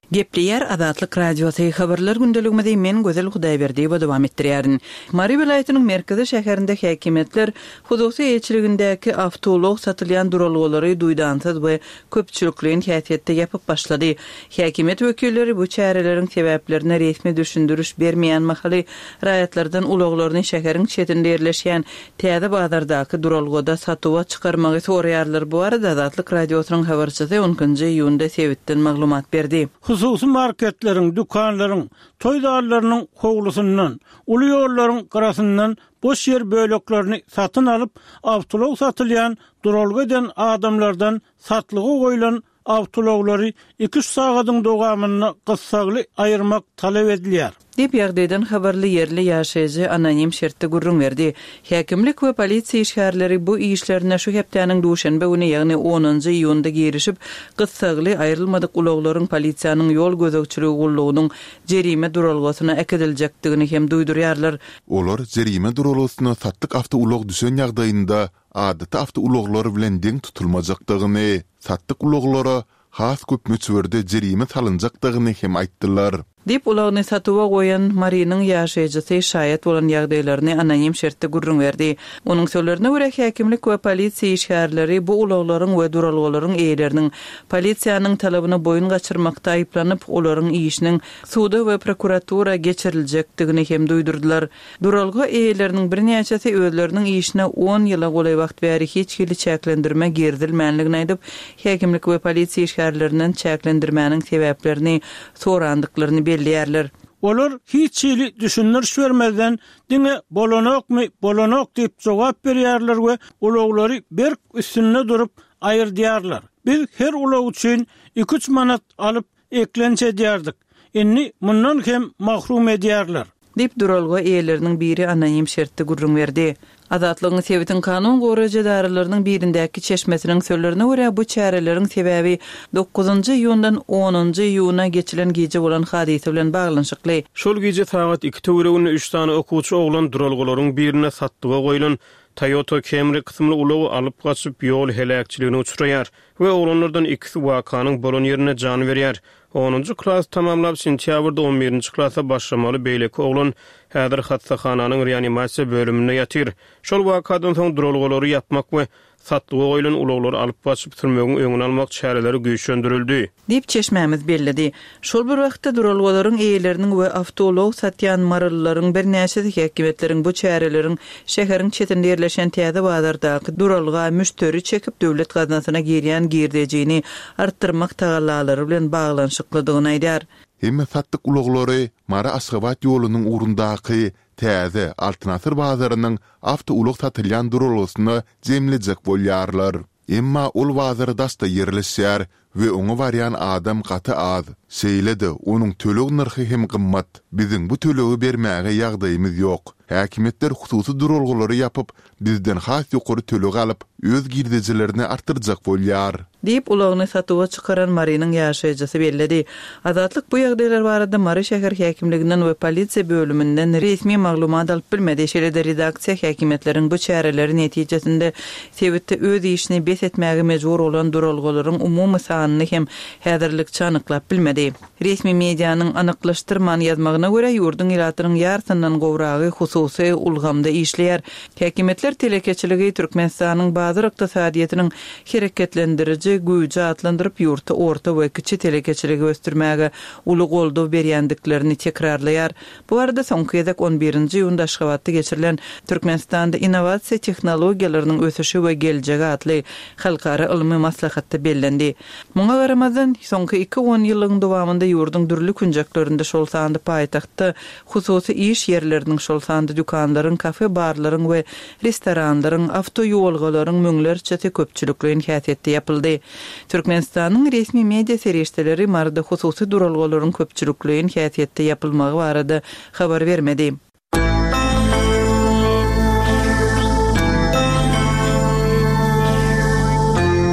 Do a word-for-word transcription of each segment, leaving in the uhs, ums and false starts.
Gepliyer Azatlyk Radiosu habarlar gündeligimizde men Gözel Hudaýberdi we dowam etdirýärin. Mary vilayatynyň merkezi şäherinde häkimetler hususy eýçiligindäki awtolog satylýan duralgylary duýdansyz we köpçülikliň häsiýetde ýapyp başlady. Häkimet wekilleri bu çäreleriň sebäplerine resmi düşündürüş bermeýän mahaly raýatlardan ulaglaryny şäheriň çetinde ýerleşýän täze bazardaky duralgyda satywa çykarmagy soraýarlar. Bu arada Azatlyk Radiosynyň habarçysy onuncu iýunda sebitden maglumat berdi. Hususy marketlerin, dukanlaryň, toýdarlarynyň howlusundan, uly ýollaryň garasyndan boş yer böleklerini satyn alyp, awtolog satylýan duralgydan adamlardan satlygy goýulan awtologlary iki üç sagatyň dowamyny gyssagly aýyrmak talap edilýär. Dip ýagdaýdan habarly yerli ýaşaýjy anonim şertde gurrun berdi. Häkimlik we polisiýa işgärleri bu işlerine şu hepdeniň duşanbe güni ýagny onuncu iýunda girişip gyssagly aýrylmadyk ulaglaryň polisiýanyň ýol gözegçiligi gullugynyň jerime duralgysyna ekediljekdigini hem duýdurýarlar. Olar jerime duralgysyna satlyk awto ulag düşen ýagdaýynda adaty awto ulaglary bilen deň tutulmajakdygyny, satlyk ulaglara has köp möçberde jerime salynjakdygyny hem aýtdylar. Dip ulagny satywa goýan Marynyň ýaşaýjysy şaýat bolan ýagdaýlaryny anonim şertde gurrun berdi. Onuň sözlerine görä häkimlik we polisiýa işgärleri bu ulaglaryň we duralgylaryň eýleriniň polisiýanyň talabyna boyun gaçyrmakda aýplanyp olaryň işiniň suda we prokuratura geçiriljekdigini hem duýdurdylar. Duralgy eýleriniň birnäçesi özleriniň işine on ýyla golay wagt bäri hiç kili çäklendirme girdilmänligini aýdyp, häkimlik we polisiýa işgärlerinden çäklendirmäniň sebäplerini sorandyklaryny belliýärler. Olar hiç ýyly düşündürüş bermeden diňe bolanokmy, bolanok diýip jogap berýärler we ulaglary bir üstünde durup aýyrdyarlar. Biz her ulag üçin iki üç manat alyp eklençe diýerdik. Inni mundan hem mahrum edýärler. Dip duralgy eýleriniň biri anonim şertde gurrun berdi. Azatlygyň sebitin kanun goraýjy daralarynyň birindäki çeşmesiniň sözlerine görä bu çäreleriň sebäbi dokuzuncu iýundan onuncu iýuna geçilen gece bolan hadise bilen baglanşykly. Şol gece saat iki töwreginde üç tane okuwçy oglan duralgylaryň birine satdyga goýulan Toyota Camry kısmly ulagy alyp gaçyp ýol helakçylygyna uçuraýar we oglanlardan ikisi wakanyň bolan ýerine jan berýär. onuncu klas tamamlap sentýabrda on birinci klasa başlamaly beýleki oglan häzir hastahananyň reanimasiýa bölümine ýatyr. Şol wakadan soň duralgylary ýapmak we satlyga goýulan ulaglary alyp gaçyp türmegiň öňüni almak çäreleri güýçlendirildi. Dip çeşmämiz bellidi. Şol bir wagtda duralgylaryň eýleriniň we awtolog satýan maryllaryň birnäçesi häkimetleriň bu çäreleriň şäheriň çetinde ýerleşen täze bazardaky duralga müşteri çekip döwlet gaznasyna girýän girdejini artdyrmak tagallalary bilen baglanşyklydygyny aýdýar. Hemme satlyk ulaglary Mara Aşgabat ýolunyň urundaky täze alternatyw bazarynyň awto ulag satylýan duralgysyna jemlejek bolýarlar. Emma ol bazary dasta ýerleşýär we oňa barýan adam gaty az. Şeýlede onuň töleg narhy hem gymmat. Biziň bu tölegi bermäge ýagdaýymyz ýok. Häkimetler hususy duralgylary ýapyp, bizden has ýokary töleg alyp, öz girdejilerini artdyrjak bolýar. Diýip ulagyny satywa çykaran Marynyň ýaşaýjysy bellidi. Azatlyk bu ýagdaýlar barada Mary şäher häkimliginden we polisiýa bölüminden resmi maglumat alyp bilmedi. Şeýle-de redaksiýa häkimetleriň bu çäreleri netijesinde sebitde öz işini bes etmäge mejbur bolan duralgylaryň umumy sanyny hem häzirlikçe anyklap bilmedi. Resmi mediýanyň anyklaşdyrman ýazmagyna görä ýurdun ýylatynyň ýartyndan gowragy hususy ulgamda işleýär. Häkimetler telekeçiligi Türkmenistanyň bazı ykdysadyýatynyň hereketlendiriji güýje atlandyryp ýurtda orta we kiçi telekeçiligi östürmäge uly goldaw berýändiklerini tekrarlaýar. Bu arada soňky ýazak on birinci iýunda Aşgabatda geçirilen Türkmenistanda innovasiýa tehnologiýalarynyň ösüşi we geljegi atly halkara ilmi maslahatda bellendi. Muňa garamazdan soňky iki on ýylyň dowamında ýurdun dürli künjeklerinde şol sandy paýtagtda hususy iş ýerleriniň şol sandy dükanlaryň, kafe barlaryň we restoranlaryň, awto ýolgalaryň müňlerçe köpçülikliň häsiýetde ýapyldy. Türkmenistanyň resmi media serişdeleri marda hususy duralgylaryň köpçülikliň häsiýetde ýapylmagy barada habar bermedi.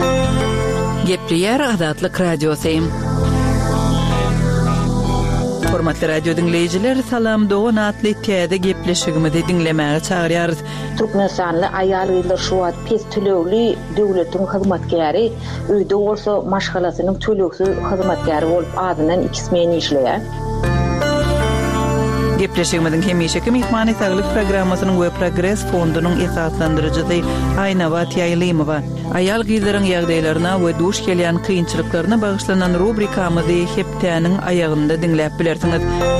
Gepliyer Azatlyk Radiosu. Hormatly radio dinleyijiler, salam Doğan atly täze gepleşigimizi dinlemäge çagyrýarys. Türkmenistanly aýallar şu wagt pes tölegli döwletiň hyzmatkäri, öýde bolsa maşgalasynyň töleksiz hyzmatkäri bolup adynan ikismen işleýär. Gepleşigimizin hemişeki mihmany taglyk programmasynyň we Progress fondunyň esaslandyrjysy Aýnabat Ýaýlymowa aýal gyzlaryň ýagdaýlaryna we duş gelýän kynçylyklaryna bagyşlanan rubrikamyzy heptäniň aýagynda dinläp bilersiňiz.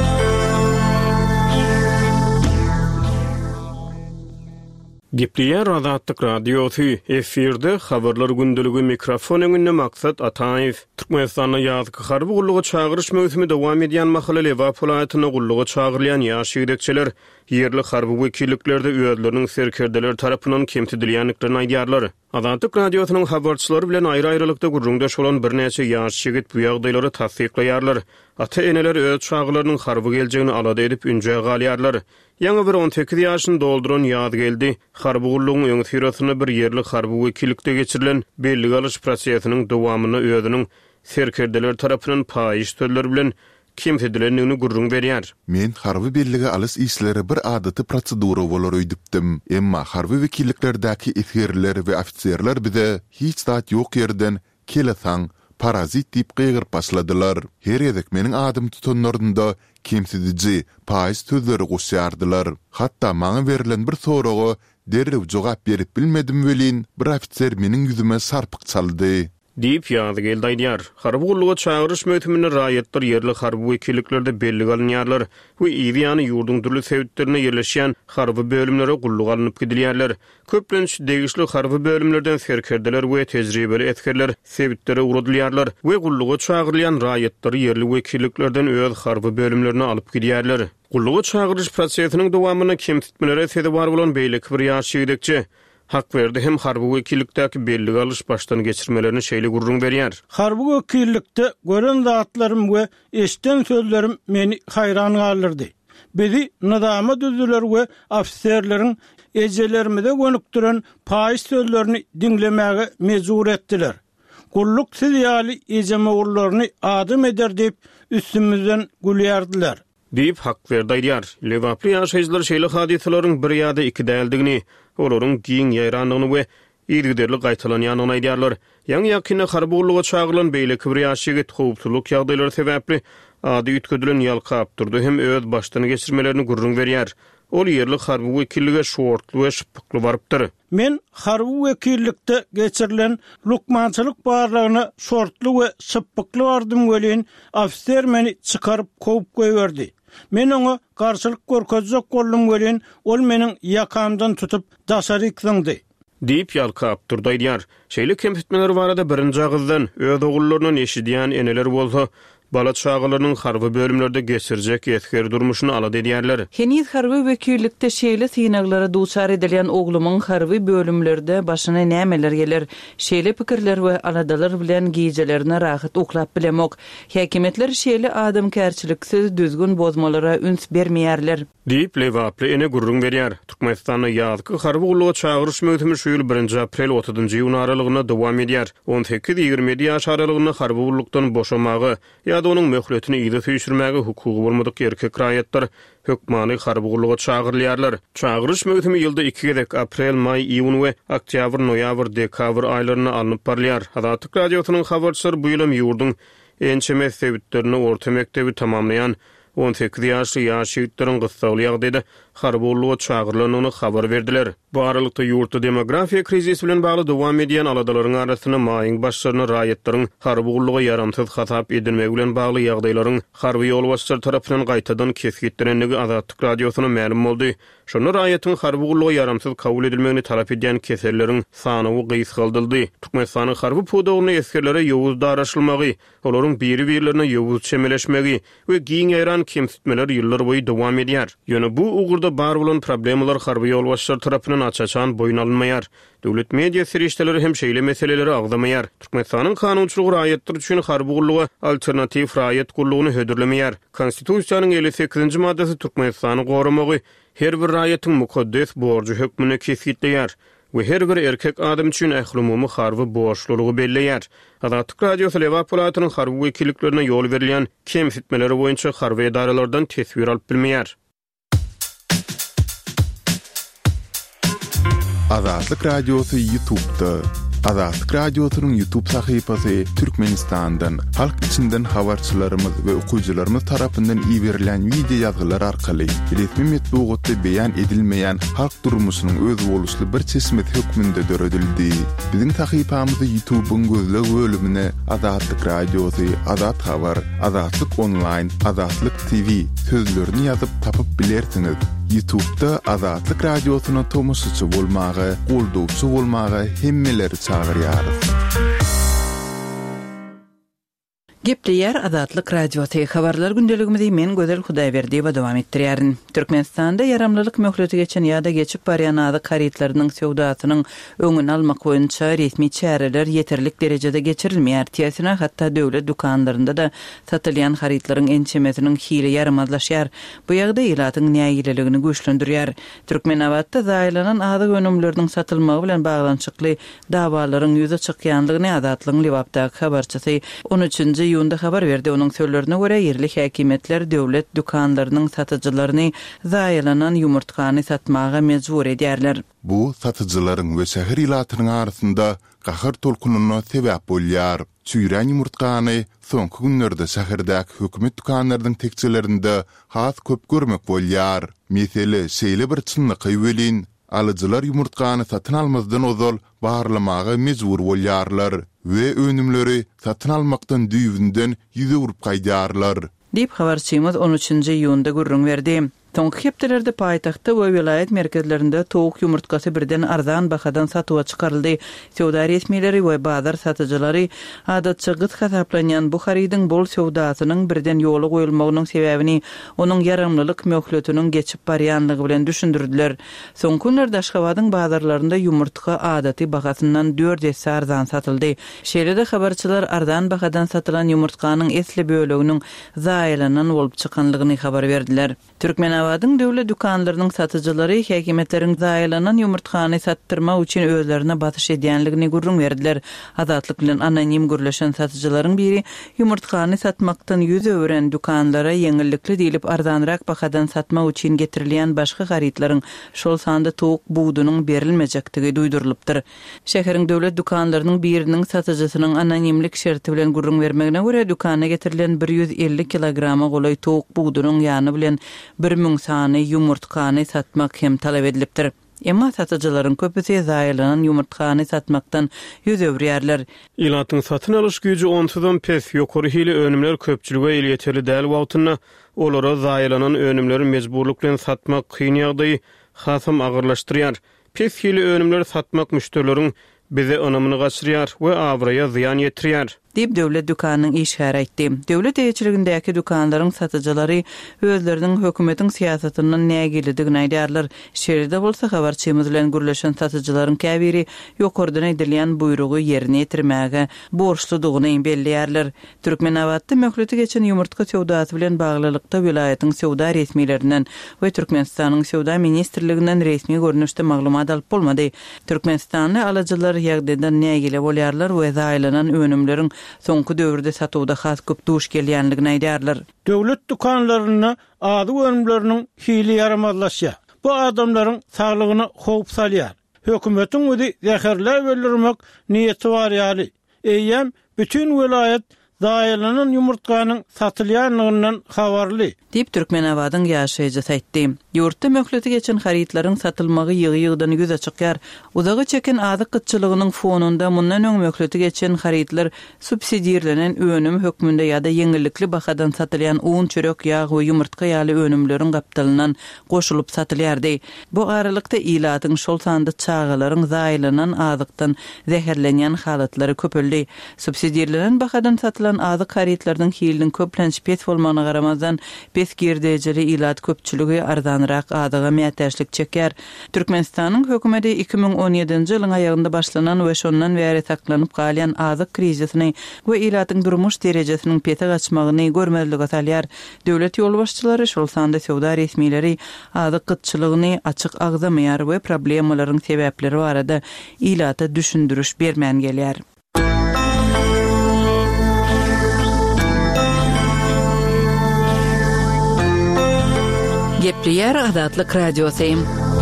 Gepliýär Azatlyk radiosy efirde habarlar gündeligi mikrofon öňünde maksat Ataýew. Türkmenistanyň ýazgy harby gullugy çagyryş möhsümi dowam edýän mahally wapulatyna gullugy çagyrlayan ýaş ýigitçiler yerli harby wekilliklerde öýdleriniň serkerdeler tarapyndan kemtidilýänliklerini aýdýarlar. Azatlyk radiosynyň habarçylary bilen aýry-aýrylykda gurrundaş bolan bir neçe ýaş ýigit bu ýagdaýlary tasdikleýärler. Ata-eneler öýt çaglarynyň harby geljegini alada edip ünje galýarlar. Ýa-ni bir on sekiz ýaşyny dolduran ýad geldi. Harby gullugyň öňe siratyny bir yerli harby wekillikde geçirilen belli alyş prosesiniň dowamyny öýdüniň serkerdeler tarapyndan paýyş tölleri bilen kemtedilenligini gurrun berýär. Men harby bellige alys işleri bir adaty prosedura bolar öýdipdim. Emma harby wekilliklerdäki efirler we ofitserler bize hiç zat ýok ýerden kelesaň parazit diýip gygyrp başladylar. Her ýerdek meniň adym tutanlarynda kemsidici, paýyş sözleri goşýardylar. Hatda maňa berilen bir soraga derrew jogap berip bilmedim welin bir ofitser meniň ýüzüme sarpyk çaldy. Diýip ýazy geldi aýdýar. Harby gullugy çagyryş möhsümine raýatlar yerli harby wekilliklerde belli galynýarlar we ýa-ni ýurdun türlü sebäplerine ýerleşýän harby bölümlere gullugy alınıp gidilýärler. Köplenç degişli harby bölümlerden serkerdeler we tejribeli etkerler sebäplere uradylýarlar we gullugy çagyrlayan raýatlary yerli wekilliklerden öýd harby bölümlerine alyp gidýärler. Gullugy çagyryş prosesiniň dowamyna kemtitmelere sebäp bar bolan beýlik bir ýaş ýigitçi hak verdi hem harby wekillikdäki belli galyş baştan geçirmelerini şeýle gurrun berýär. Harby wekillikde gören zatlarym we eşden sözlerim meni haýran galyrdy. Bizi nizama düzüler we ofserleriň ejelerimize gönükdiren paýyş sözlerini dinlemäge mejbur etdiler. Gulluk silýaly ejeme ullaryny adym eder diýip üstümizden gülýärdiler. Diýip hak berdi aýdýar. Lewaply ýaşaýjylar şeýle hadisalaryň bir ýa-da iki däldigini, olaryň giň ýaýranlygyny we ýergidерli gaýtalanýanyny aýdýarlar. Ýa-ni ýakyny harby gullugy çagyrylan beýle bir ýaş ýigit howpsuzlyk ýagdaýlary sebäpli ady ütküdilen ýalkap durdy hem öýd başdan geçirmelerini gurrun berýär. Ol yerli harby wekillige şortly we şypykly barypdyr. Men harby wekillikde geçirilen lukmançylyk barlygyna şortly we şypykly bardym welin ofser meni çykaryp koýup goýberdi. Men oňa garşylyk görkezjek boldum welin ol meniň ýakamdan tutup daşary ikdiňdi. Diýip ýalkap durdy aýdýar. Şeýle kemsitmeler barada birinji agızdan öýd ogullarynyň eşidýän eneler bolsa, bala çağılarının harby bölümlerde geçirjek etker durmuşyny alady edýärler. Heniz harby wekillikde şeýle synaglara duçar edilýän oglumyň harby bölümlerde başyna nämeler geler, şeýle pikirler we aladalar bilen giýjelerini rahat oklap bilemok. Häkimetler şeýle adamkärçiliksiz düzgün bozmalara üns bermeýärler. Diýip Lewaply ene gurrun berýär. Türkmenistanyň ýazgy harby gullugy çagyryş möhsümi şu ýyl birinji aprel otuzynjy ýyl aralygyna dowam edýär. on sekiz ýygrimi ýaş aralygyna harby gullukdan boşamagy ýa-da onuň möhletini ýygy süýşürmäge hukugy bolmadyk erkek raýatlar hökmany harby gullugy çagyrlýarlar. Çagyryş möhsümi ýylda iki gezek aprel, may, iýun we oktýabr, noýabr, dekabr aýlaryna alınıp barlýar. Azatlyk radiosynyň habarçylary bu ýylym ýurdun ençe mekdeplerini orta mekdebi tamamlayan on sekiz ýaşly ýaş ýigitlerin gysgaly ýagdaýda harby gullugy çagyrlanyny habar berdiler. Bu aralykda ýurtda demografiýa krizisi bilen bagly dowam edýän aladalaryň arasyna maýyň başlaryny raýatlaryň harby gullugy ýaramsyz hasap edilmegi bilen bagly ýagdaýlaryň harby ýolbaşçylar tarapyndan gaýtadan kesgitdirenligi Azatlyk radiosyna ma'lum boldy. Şonu raýatyň harby gullugy ýaramsyz kabul edilmegini talap edýän keserleriň sany gysy galdyldy. Türkmenistanyň harby pudawyny eskerlere ýowuz daraşylmagy, olaryň biri-birlerine ýowuz çemeleşmegi we giň ýaýran kemsitmeler ýyllar boýy dowam edýär. Ýöne bu ugurda bar bolan problemalar harby ýolbaşçylar tarapyndan açaçan boyun alınmaýar. Döwlet media serişdeleri hem şeýle meseleleri agdamaýar. Türkmenistanyň kanunçylygy raýatlar üçin harby gullugy alternativ raýat gullugyny hödürlemeýär. Konstitusiýanyň elli sekizinji maddesi Türkmenistanyň goramagy her bir raýatyň mukaddes borjy hökmüne kesgitleýär we her bir erkek adam üçin ählumumy harby boşlugy belleýär. Azatlyk radiosu Lewapolatynyň harby wekilliklerine ýol berilýän kemsitmeleri boýunça harby edaralardan tesbir alyp bilmeýär. Azatlyk radiosu YouTube'da. Azatlyk radiosynyň YouTube sahypasy Türkmenistandan, halk içinden habarçylarymyz we okuwçylarymyz tarapyndan iýerilen video ýazgylar arkaly resmi metbuatda beýan edilmeýän halk durmuşynyň öz boluşly bir çeşmet hökmünde döredildi. Biziň sahypamyzy YouTube'un gözleg bölümine Azatlyk radiosu, Azat habar, Azatlyk online, Azatlyk T V sözlerini ýazyp tapyp bilersiňiz. YouTube'da Azatlyk radiosyna tomusçy bolmagy, goldowçy bolmagy hemmeleri çağırýar. Gepleýär Azatlyk radiosu habarlar gündeligimizi men Gözel Hudaýberdi we dowam etdirýärin. Türkmenistanda yaramlylyk möhleti geçen ýa-da geçip barýan azyk haritlarynyň sowdasynyň öňüni almak boýunça resmi çäreler ýeterlik derejede geçirilmeýär. Tiýasina hatda döwlet dukanlarynda da satylýan haritlaryň ençemesiniň hile yaramazlaşýar. Bu ýagda ýylatyň näýileligini güýçlendirýär. Türkmenawatda zaýlanan azyk önümleriniň satylmagy bilen baglanyşykly dawalaryň ýüze çykýanlygyny Azatlygyň Lewapdaky habarçysy on üçinji ýunda habar berdi. Onuň sözlerine görä ýerli häkimetler döwlet dukanlarynyň satyjylaryny zaýlanan ýumurtkany satmaga mejbur edýärler. Bu satyjylaryň we şäher ýylatynyň arasynda gahar tolkunyna sebäp bolýar. Çüýren ýumurtkany soňky günlerde şäherdäki hökümet dukanlarynyň tekçelerinde has köp görmek bolýar. Mesele şeýle bir çynlyky welin, alyjylar ýumurtkany satyn almazdan ozal barlamaga mejbur bolýarlar we önümleri satyn almakdan düýünden ýüze urup gaýdarlar. Dip habarçymyz on üçinji ýunda gurrun berdi. Soňky hepdelerde paýtagtda we vilayet merkezlerinde towuk ýumurtkasy birden arzan bahadan satywa çykaryldy. Sowda resmileri we bazar satyjylary adatça gyt hasaplanýan bu haridyň bol sowdasynyň birden ýola goýulmagynyň sebäbini onuň yaramlylyk möhletiniň geçip barýanlygy bilen düşündirdiler. Soňky günlerde Aşgabatyň bazarlarynda ýumurtka adaty bahasyndan dört esse arzan satyldy. Şeýlede habarçylar arzan bahadan satylan ýumurtkanyň esli böleginiň zaýlanan bolup çykanlygyny habar berdiler. Türkmen Awadyň döwlet dukanlarynyň satyjylary häkimetleriň zaýlanan ýumurtkany sattyrmak üçin özlerine batyş edýänligini gurrun berdiler. Azatlyk bilen anonim gürleşen satyjylaryň biri ýumurtkany satmakdan ýüz öwren dukanlara ýeňillikli diýilip arzanrak bahadan satmak üçin getirilýän başga haritlaryň şol sanda towuk buğdunyň berilmejekdigi duýdurylypdyr. Şäheriň döwlet dukanlarynyň biriniň satyjysynyň anonimlik şerti bilen gurrun bermegine görä dukana getirilen bir ýüz elli kilograma goly towuk buğdunyň ýany bilen bir müň sany ýumurtkany satmak hem talap edilipdir. Emma satyjylaryň köpüsi zaýlanan ýumurtkany satmakdan ýüz öwrýärler. Ýylatyň satyn alyş güýji onsydan pes ýokary hili önümler köpçülüge ýeteri däl wagtyna olara zaýlanan önümleri mejburlyk bilen satmak kyn ýagdaýy hasam agyrlaşdyrýar. Pes hili önümler satmak müşterileriň bize önümini gaçyrýar we awraya ziýan ýetirýär. Dip döwlet dukanynyň işgär aýtdy. Döwlet eýçiligindäki dukanlaryň satyjylary özleriniň hökümetiň siýasatynyň nägilidigini aýdýarlar. Şeýle bolsa habarçymyz bilen gürleşen satyjylaryň käbiri ýokardan edilýän buýrugy ýerine ýetirmäge borçludygyny belleýärler. Türkmenawatda möhleti geçen ýumurtka sowdasy bilen baglylykda vilayatyň sowda resmiýetlerinden we Türkmenistanyň sowda ministrliginden resmi görnüşde maglumat alyp bolmady. Türkmenistanyň alyjylar ýagdaýdan nägile bolýarlar we zaýlanan önümleriň soňky döwürde satywda has köp duş gelýänligini aýdýarlar. Döwlet dukanlaryna azyk önümleriniň hili yaramazlaşýar. Bu adamlaryň saglygyna howp salýar. Hökümetiň özi zäherler berlermek niýeti bar ýaly. Eýem bütün vilayet zaýlanan ýumurtkanyň satylýanlygyndan habarly. Dip Türkmenawadyň ýaşaýjysy aýtdy. Ýurtda möhleti geçen haritlaryň satylmagy ýygy-ýygydan göze çykýar. Uzagy çeken azyk gytçylygynyň fonunda mundan öň möhleti geçen haritlar subsidiýerlenen önüm hökmünde ýa-da ýeňillikli bahadan satylýan un, çörek, ýağ we ýumurtka ýaly önümleriň gapdalynan goşulyp satylýardy. Bu aralykda ýylatyň şol sanda çağalaryň zaýlanan azykdan zäherlenýän halatlary köpeldi. Subsidiýerlenen bahadan satylýan satılan adı karitlardan hilinin köplenç pet bolmagyna garamazdan pes girdejeli ilat köpçüligi ardanrak adyga mätäşlik çeker. Türkmenistanyň hökümeti iki bin on ýedinji ýylyň aýagynda başlanan we şondan bäri taklanyp galýan azyk krizisini we ilatyň durmuş derejesiniň pete gaçmagyny görmezlik atalýar. Döwlet ýol başçylary şol sanda sowda resmileri azyk gytçylygyny açyk agzamaýar we problemalaryň sebäpleri barada ilata düşündürüş bermän gelýär. Gepliyer Adatlyk Radiosyň.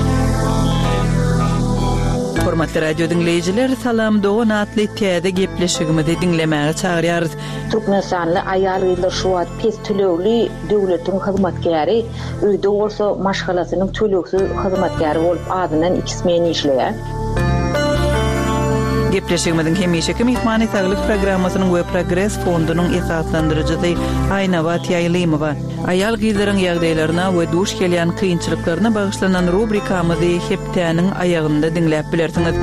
Hormatly radio dinleyijiler, salam Doğan atly täze gepleşigimizi dinlemäge çagyrýarys. Türkmenistanly aýal ýyllar şu wagt pes tölegli döwletiň hyzmatkäri, öýde bolsa maşgalasynyň töleksiz hyzmatkäri bolup adynan ikismen işleýär. Gepleşigimizin hemişeki mehmany saglyk programmasynyň we Progress fondunyň esaslandyrjysy Aýnabat Ýaýlymowa aýal gyzlaryň ýagdaýlaryna we duş gelýän kynçylyklaryna bagyşlanan rubrikamyzy hepdäniň aýagynda dinläp bilersiňiz.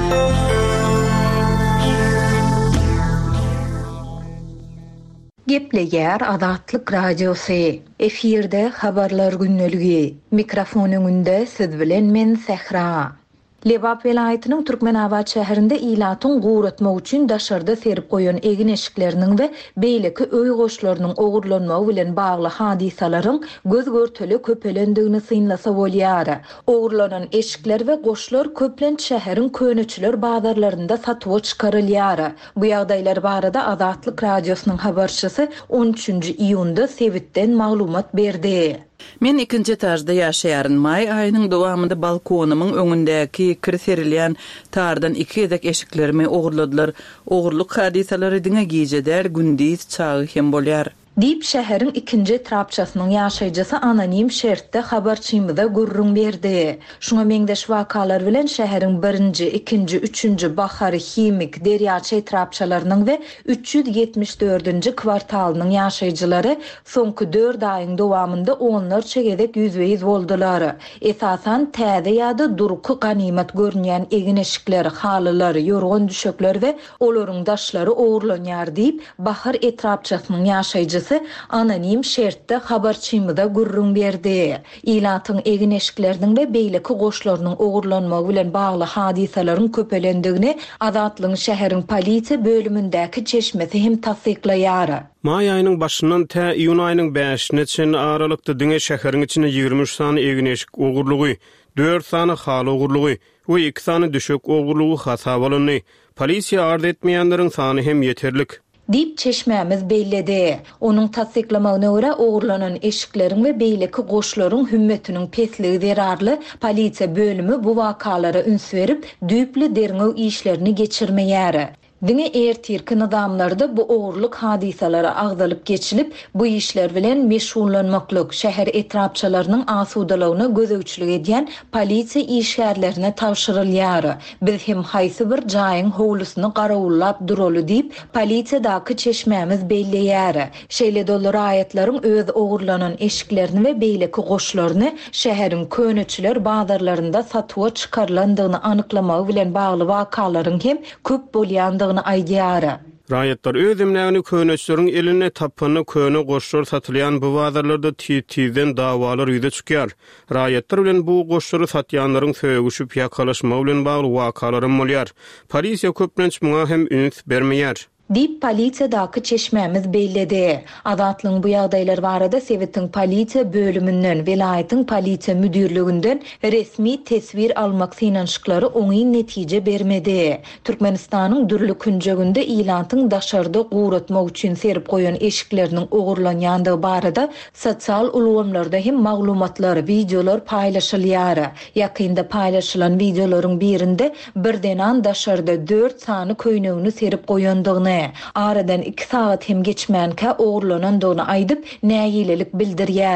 Gepleýär Adatlyk Radiosy. Efirde habarlar günneligi. Mikrofon öňünde siz bilen men Sehra. Lebap welaýatynyň Türkmenabad şäherinde ilatyň guratmak üçin daşarda serip goýan egin eşikleriniň we beýleki öý goşlarynyň ogurlanmagy bilen bagly hadisalaryň göz görteli köpelendigini synlasa bolýar. Ogurlanan eşikler we goşlar köplenç şäheriň könüçiler bazarlarynda satyp çykarylýar. Bu ýagdaýlar barada Adatlyk Radiosynyň habarçysy on üçünji iýunda Sewitden maglumat berdi. Men ikinji etajda ýaşaýaryn. May aýynyň dowamında balkonumyň öňündäki kir serilýän tardan iki edek eşiklerimi ogurladylar. Ogurluk hadisalary diňe giýjeder, gündüz çagy hem bolýar. Dip şäheriň ikinji trapçasynyň ýaşaýjysy anonim şertde habarçymyza gurrun berdi. Şuňa meňdeş wakalar bilen şäheriň birinji, ikinji, üçünji bahary himik derýaçy trapçalarynyň we üç yüz ýetmiş dördünji kwartalynyň ýaşaýjylary soňky dört aýyň dowamında onlarça gezek ýüzbeýiz boldular. Esasan täze ýa-da durky ganimat görünýän egin eşikler, halylar, ýorgan düşekler we olaryň daşlary ogurlanýar diýip bahar etrapçasynyň ýaşaýjysy anonim şertde habarçymyza gurrun berdi. İlatyň egin eşikleriniň we beýleki goşlarynyň ogurlanmagy bilen bagly hadisalaryň köpelendigini Adatlyň şäheriň polisiýa bölümündäki çeşmesi hem tasdiklaýar. May aýynyň başyndan tä iýun aýynyň beşine çen aralykda diňe şäheriň içinde ýigirmi üç sany egin eşik ogurlugy, dört sany haly ogurlugy we iki sany düşek ogurlugy hasap alındy. Polisiýa ard etmeýänleriň sany hem ýeterlik Dip çeşmämiz belledi. Onuň tasdiklamagyna görä ogurlanan eşiklerin we beýleki goşlaryň hümmetiniň pesligi zerarly polisiýa bölümi bu wakalary üns berip düýpli derňew işlerini geçirmeýär. Diňe ertirki nizamlarda bu ogurluk hadisalary agdalyp geçilip bu işler bilen meşgullanmaklyk şäher etrapçalarynyň asudalygyna gözegçilik edýän polisiýa işgärlerine tapşyrylýar. Biz hem haýsy bir jaýyň howlusyny garawullap duraly diýip polisiýadaky çeşmämiz belleýär. Şeýle dolar aýatlaryň öz ogurlanan eşiklerini we beýleki goşlaryny şäheriň könüçiler bazarlarynda satyp çykarlandygyny anyklamagy bilen bagly wakalaryň hem köp bolýandy aýdýar. Raýatlar öz emlegini könüçleriň eline tapany köne goşlar satylýan bu bazarlarda titiýden dawalar ýüze çykýar. Raýatlar bilen bu goşlary satýanlaryň söýgüşip ýakalaşmagy bilen bagly wakalarym bolýar. Polisiýa köplenç muňa hem üns bermeýär. Dip polisiýadaky çeşmämiz belledi. Adatlyň bu ýagdaýlar barada Sewitiň polisiýa bölümünden welaýatyň polisiýa müdürliginden resmi tesbir almak synanşyklary oňy netije bermedi. Türkmenistanyň dürli künjeginde ilatyň daşarda guratmak üçin serip goýan eşikleriniň ogurlanýandygy barada sosial ulgamlarda hem maglumatlar, videolar paýlaşylýar. Ýakynda paýlaşylan videolaryň birinde birden daşarda dört sany köýnegini serip goýandygyny aradan iki saat hem geçmänkä ogurlanandygyny aýdyp näýilelik bildirýär.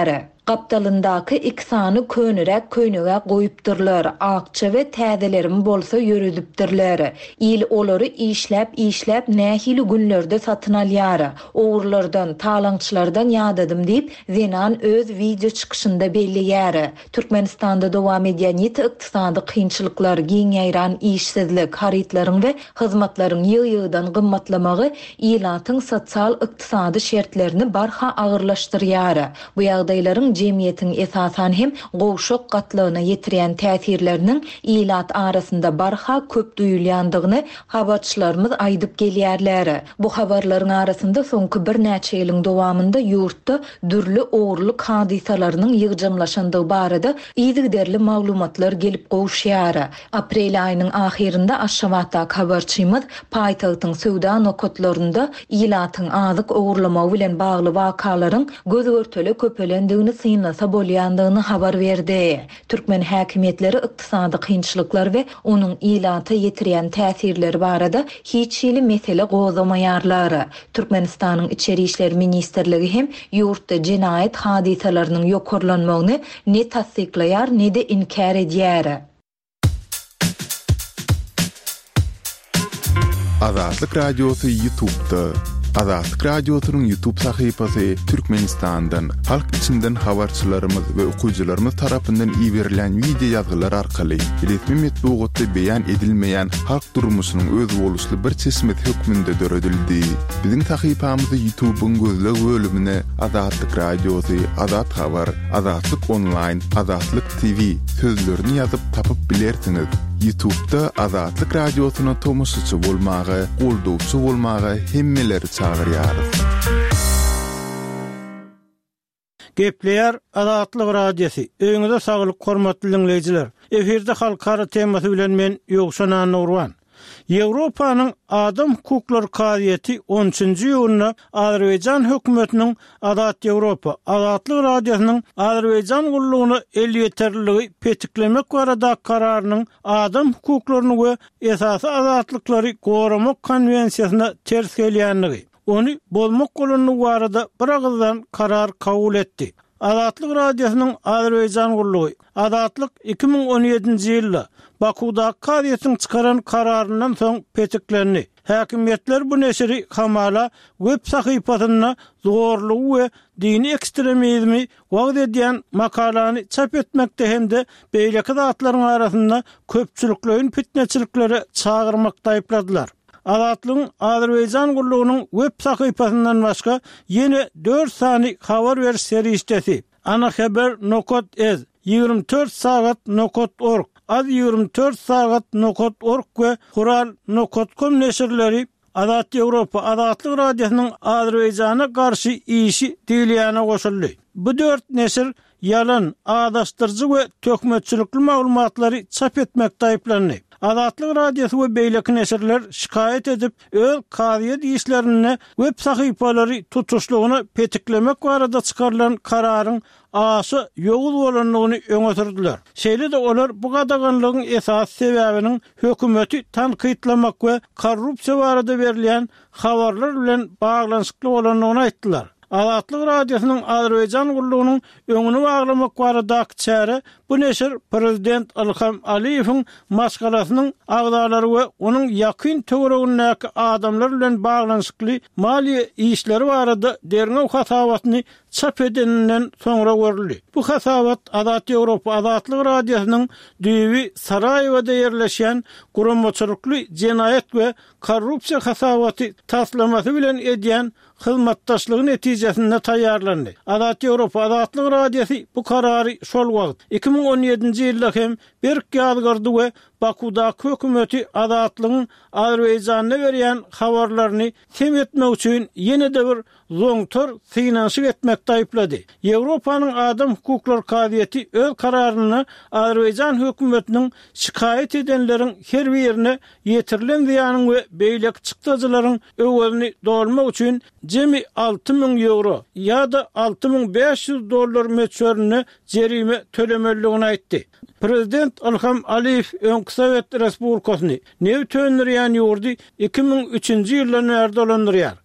Gapdalyndaky iki sany könürek köynüge goýupdyrlar. Akça we täzelerim bolsa yürüdüpdirler. İl olary işläp işläp nähili günlerde satyn alýar. Owurlardan, talaňçylardan ýadadım diýip Zenan öz video çykyşynda belliýär. Türkmenistanda dowam edýän ýeti ykdysady kynçylyklar, giňeýran işsizlik, haritlaryň we hyzmatlaryň ýygy-ýygydan gymmatlamagy ilatyň sosial ykdysady şertlerini barha agyrlaşdyrýar. Bu ýagdaýlaryň jemgyýetiň esasan hem gowşak gatlygyna ýetirýän täsirleriniň ilat arasynda barha köp duýulýandygyny habarçylarymyz aýdyp gelýärler. Bu habarlaryň arasynda soňky bir näçe ýylyň dowamında ýurtda dürli owurluk hadisalarynyň ýygjamlaşandygy barada ýygyderli maglumatlar gelip gowşýar. Aprel aýynyň ahirinde Aşgabatda habarçymyz paýtagtyň söwda nokatlarynda ilatyň azyk owurlama bilen bagly wakalaryň gözörtele köpelendigini synlasa bolýandygyny habar berdi. Türkmen häkimetleri ykdysady kynçylyklar we onuň ilata ýetirýän täsirleri barada hiç ýyly mesele gozamaýarlar. Türkmenistanyň içeri işler ministrligi hem ýurtda jinayet hadisalarynyň ýokurlanmagyny ne tasdiklaýar ne de inkar edýär. Azatlyk Radiosu YouTube'da. Azatlyk Radiosu'nun YouTube sahypasy Türkmenistandan, halk içinden habarçylarymyz we okuwçylarymyz tarapyndan iýerilen video ýazgylar arkaly resmi metbuatda beýan edilmeýän halk durmuşynyň öz boluşly bir çeşmet hökmünde döredildi. Biziň sahypamyzy YouTube'un gözleg bölümine Azatlyk Radiosu, Azat Habar, Azatlyk Online, Azatlyk T V sözlerini ýazyp tapyp bilersiňiz. YouTube'da Azatlyk Radiosu'na tomoşçy bolmagy, goldowçy bolmagy hemmeleri çağırýarys. Gepleýär Azatlyk Radiosu. Öňüňizde saglyk hormatly dinleýijiler. Eferde halkara temasy bilen men Ýogşan Nurwan. Ýewropanyň Adam hukukları Kaýety on üçinji ýylyna Azerbaýjan hökümetiniň Azat Ýewropa, Azatlyk Radiosynyň Azerbaýjan gullugyny el ýeterligi petiklemek barada kararynyň adam hukuklaryny we esasy azatlykları goramak konwensiýasyna ters gelýänligi, ony bolmak golanyny barada bir agzdan karar kabul etdi. Azatlyk Radiosynyň Azerbaýjan gullugy Azatlyk iki ming on ýedinji ýylda Bakuda Kaýetyň çykaran kararyndan soň petiklendi. Häkimetler bu neşri hamala web sahypasyna zorlugy we dini ekstremizmi wagt edýän makalany çap etmekde hemde beýleki zatlaryň arasynda köpçüliklerin fitneçiliklere çağırmakda aýpladylar. Azatlygyň Azerbaýjan gullugynyň web sahypasyndan başga ýene dört sany habar beriş serişdesi ana haber nokot ez ýygrimi dört sagat nokot org az ýygrimi dört sagat nokot org we hural nokot com neşirleri Azat Ýewropa Azatlyk Radiosynyň Azerbaýjana garşy işi diýilýäne goşuldy. Bu dört neşir yalan, adaşdyrjy we tökmetçilikli maglumatlary çap etmekde aýplandy. Azatlyk Radiosu we beýleki neşirler şikayet edip öz kaýet işlerini web sahypalary tutuşlugyny petiklemek barada çykarylan kararyň asy ýogul bolanlygyny öňe sürdiler. Şeýle de olar bu gadaganlygyň esas sebäbiniň hökümeti tanqytlamak we korrupsiýa barada berilýän habarlar bilen baglanyşykly bolanlygyny aýtdylar. Azatlyk Radiosynyň Azerbaýjan gullugynyň öňüni baglamak baradaky çäre bu neşir Prezident Ilham Aliýewiň maskalasynyň agdalary we onuň ýakyn töweregindäki adamlar bilen baglanyşykly maliýe işleri barada derňe hasabatyny çap edeninden soňra görüldi. Bu hasabat Azat Ýewropa Azatlyk Radiosynyň düýbi Saraýewda ýerleşýän guramaçylykly jinayet we korrupsiýa hasabaty taslamasy bilen edýän hyzmatdaşlygy netijesinde taýýarlandy. Azat Ýewropa Azatlyk Radiosu bu karary şol wagt iki ming on ýedinji ýylda hem bir ýazgyrdy we Bakuda hökümeti azatlygyň Azerbaýjana berýän habarlaryny tem etmek üçin ýene de bir zoňtor synanşyk etmekde aýplady. Ýewropanyň Adam hukukları Kaýety öz kararyny Azerbaýjan hökümetiniň şikayet edenleriň her birine ýetirilen ziýanyň we beýleki çykdyjylaryň öwelini dolmak üçin jemi alty ming euro ýa-da alty ming beş ýüz dollar meçörüne jerime tölemeligini aýtdy. Prezident Ilham Aliýew öňkü Sowet Respublikasyny näme tönürýän ýurdy iki ming üçinji ýyldan beri dolandyrýar.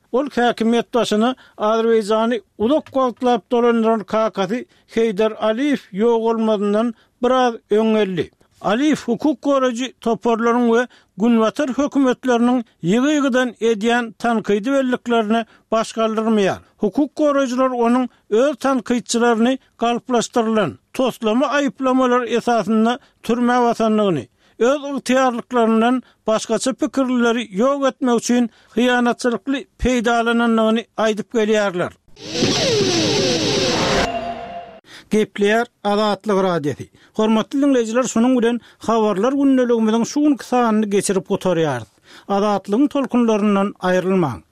ol häkimet başyny Azerbaýjany ulak gowtlap dolandyran kakasy Heydar Aliýew ýok bolmadyndan biraz öňelli. Aliýew hukuk goragy toparlaryň we günwatar hökümetleriniň ýygy-ýygydan edýän tankydy belliklerini başgaldyrmaýar. Hukuk goraçylar onuň öz tankytçylaryny galplaşdyrylan toslama aýyplamalar esasynda türme watanlygyny, öz ygtyarlyklaryndan başgaça pikirleri ýok etmek üçin hyýanatçylykly peýdalananlygyny aýdyp gelýärler. Gepler Azatlyk radiosi. Hormatly dinleyijiler, şonuň bilen habarlar günneligimiziň şuň kysanyny geçirip oturýarys. Azatlygyň tolkunlaryndan aýrylmaň.